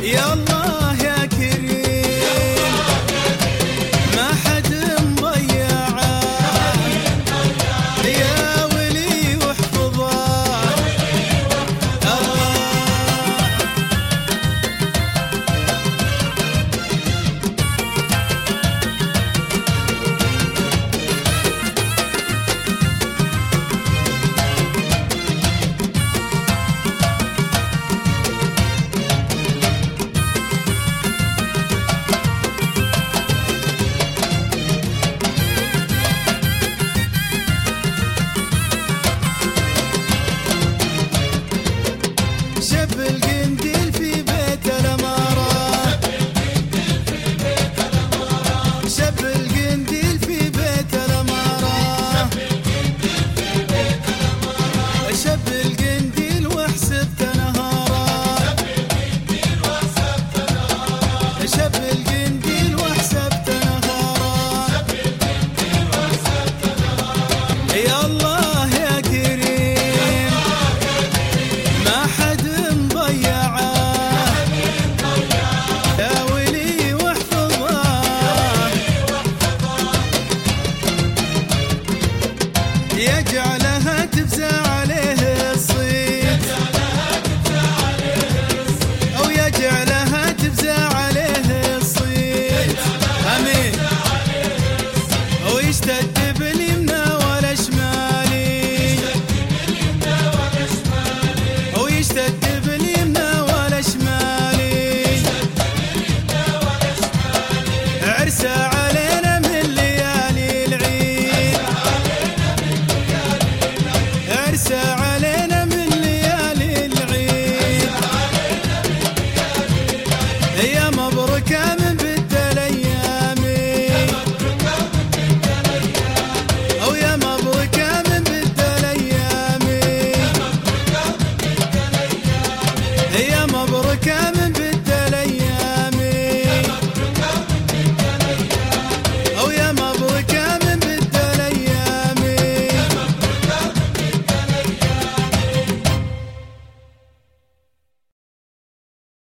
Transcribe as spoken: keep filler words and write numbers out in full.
يا الله يا كريم ما حد مضيعه يا ولي واحفظه شب القنديل في بيت الأمارة شب القنديل في بيت الأمارة شب القنديل وحسبت نهارا شب القنديل وحسبت نهارا يا الله يا كريم ما حد مضيعه يا ولي واحفظه يجعلها تفزع عليه الصيد أو يجعلها تفزع عليه الصيد أمين ويشتد باليمنى ولا شمالي ويشتد باليمنى ولا شمالي عرسه علينا من ليالي العيد عرسه علينا من ليالي العيد يا مبروك